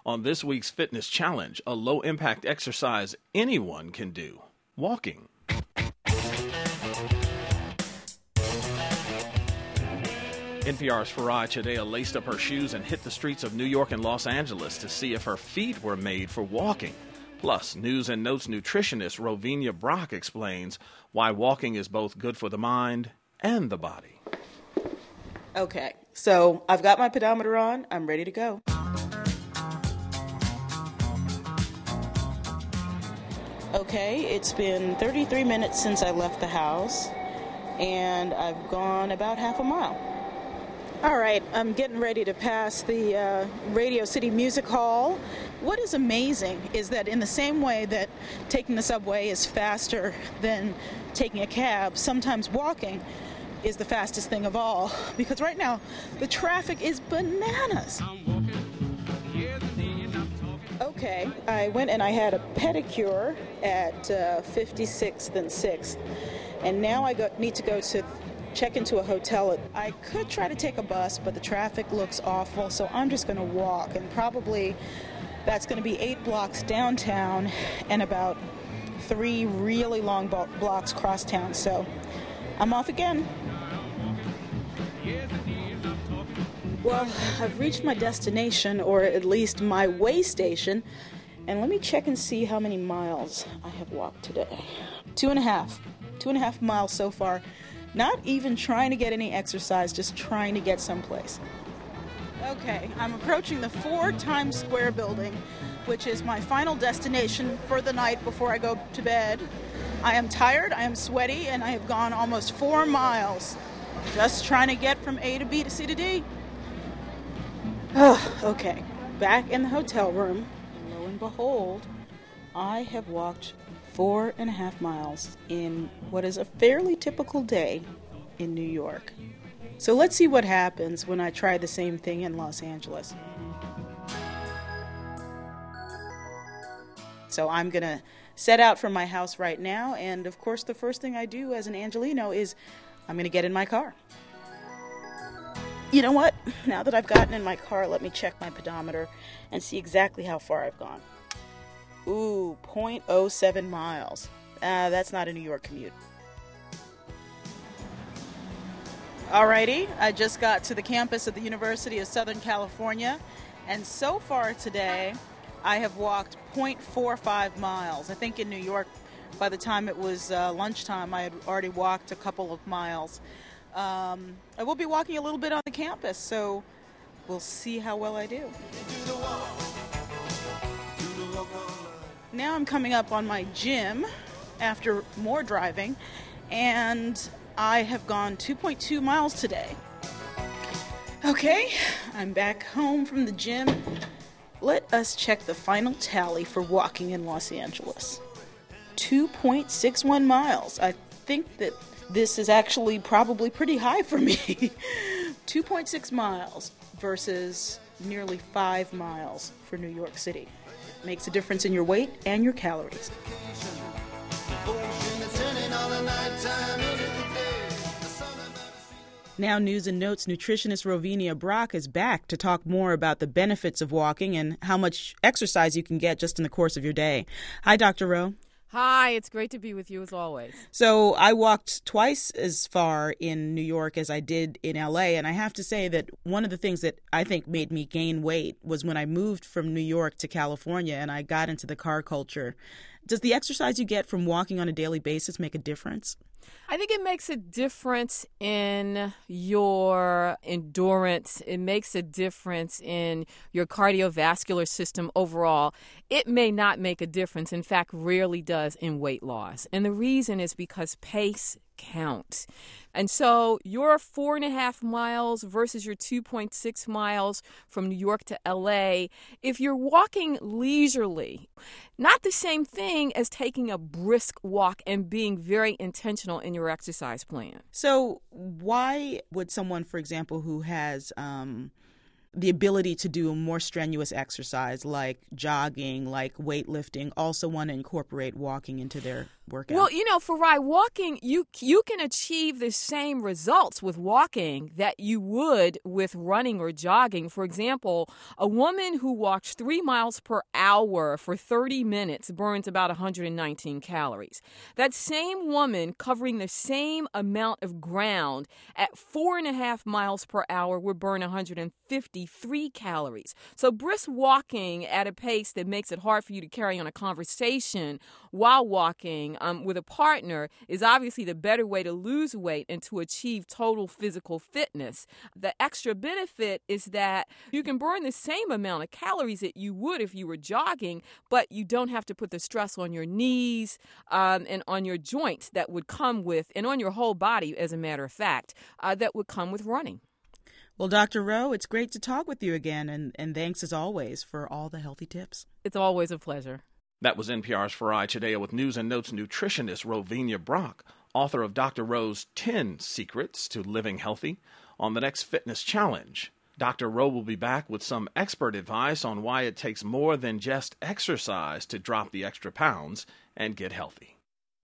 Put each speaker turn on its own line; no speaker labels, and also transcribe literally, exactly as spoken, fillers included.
on this week's fitness challenge, a low-impact exercise anyone can do, walking. N P R's Farai Chidea laced up her shoes and hit the streets of New York and Los Angeles to see if her feet were made for walking. Plus, News and Notes nutritionist Rovinia Brock explains why walking is both good for the mind and the body.
Okay, so I've got my pedometer on. I'm ready to go. Okay, it's been thirty-three minutes since I left the house, and I've gone about half a mile. All right, I'm getting ready to pass the uh, Radio City Music Hall. What is amazing is that in the same way that taking the subway is faster than taking a cab, sometimes walking is the fastest thing of all. Because right now, the traffic is bananas. Okay, I went and I had a pedicure at uh, fifty-sixth and sixth. And now I go, need to go to check into a hotel. I could try to take a bus, but the traffic looks awful, so I'm just going to walk. And probably that's going to be eight blocks downtown and about three really long bo- blocks cross town. So I'm off again. Well, I've reached my destination, or at least my way station, and let me check and see how many miles I have walked today. Two and a half. Two and a half miles so far. Not even trying to get any exercise, just trying to get someplace. Okay, I'm approaching the four Times Square building, which is my final destination for the night before I go to bed. I am tired, I am sweaty, and I have gone almost four miles just trying to get from A to B to C to D. Oh, okay, back in the hotel room, lo and behold, I have walked four and a half miles in what is a fairly typical day in New York. So let's see what happens when I try the same thing in Los Angeles. So I'm going to set out from my house right now, and of course the first thing I do as an Angelino is I'm going to get in my car. You know what? Now that I've gotten in my car, let me check my pedometer and see exactly how far I've gone. Ooh, zero point zero seven miles. Uh, that's not a New York commute. Alrighty, I just got to the campus of the University of Southern California, and so far today, I have walked zero point four five miles. I think in New York, by the time it was uh, lunchtime, I had already walked a couple of miles. Um, I will be walking a little bit on the campus, so we'll see how well I do. Now I'm coming up on my gym after more driving, and I have gone two point two miles today. Okay, I'm back home from the gym. Let us check the final tally for walking in Los Angeles. two point six one miles. I think that this is actually probably pretty high for me. two point six miles versus nearly five miles for New York City. Makes a difference in your weight and your calories. Now, News and Notes nutritionist Rovinia Brock is back to talk more about the benefits of walking and how much exercise you can get just in the course of your day. Hi, Doctor Ro.
Hi, it's great to be with you as always.
So I walked twice as far in New York as I did in L A, and I have to say that one of the things that I think made me gain weight was when I moved from New York to California and I got into the car culture. Does the exercise you get from walking on a daily basis make a difference?
I think it makes a difference in your endurance. It makes a difference in your cardiovascular system overall. It may not make a difference, in fact, rarely does in weight loss. And the reason is because pace counts. And so your four and a half miles versus your two point six miles from New York to L A, if you're walking leisurely, not the same thing as taking a brisk walk and being very intentional in your exercise plan.
So why would someone, for example, who has um,
the ability to do more strenuous exercise like jogging, like weightlifting, also want to incorporate walking into their workout?
Well, you know, Farai, walking, you you can achieve the same results with walking that you would with running or jogging. For example, a woman who walks three miles per hour for thirty minutes burns about one hundred nineteen calories. That same woman covering the same amount of ground at four and a half miles per hour would burn one hundred fifty-three calories. So brisk walking at a pace that makes it hard for you to carry on a conversation while walking um, with a partner is obviously the better way to lose weight and to achieve total physical fitness. The extra benefit is that you can burn the same amount of calories that you would if you were jogging, but you don't have to put the stress on your knees um, and on your joints that would come with, and on your whole body, as a matter of fact, uh, that would come with running.
Well, Doctor Rowe, it's great to talk with you again, and, and thanks as always for all the healthy tips.
It's always a pleasure.
That was N P R's Farai Chideya with News and Notes nutritionist Rovinia Brock, author of Doctor Rowe's ten Secrets to Living Healthy, on the next Fitness Challenge. Doctor Rowe will be back with some expert advice on why it takes more than just exercise to drop the extra pounds and get healthy.